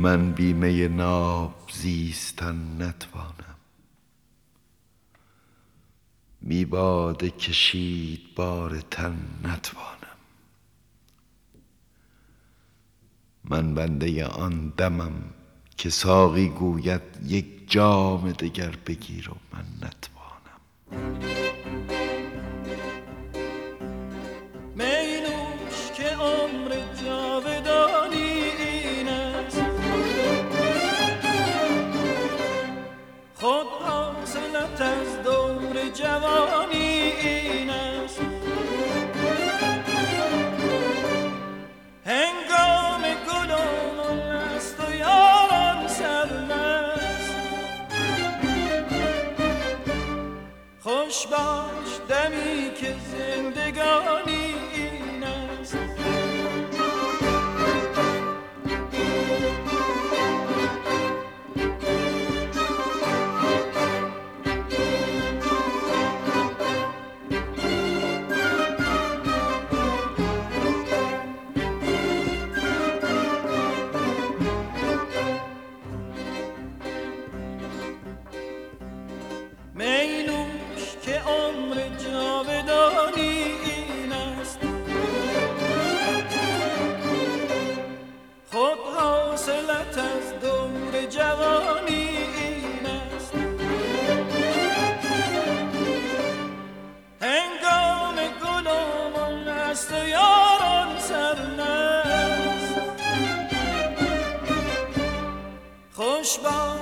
من بی می ناب زیستن نتوانم. بی باده کشید بار تن نتوانم. من بنده آن دمم که ساقی گوید یک جام دگر بگیر و من نتوانم. می نوش که عمر جاودانی این است، خود حاصلت از دور جوانی این است. هنگام گل و مل است و یاران سرمست، خوش باش دمی که زندگانی این است. می نوش که عمر جاودانی این است، خود حاصلت از دور جوانی این است. هنگام گل و مل است و یاران سرمست، خوش باش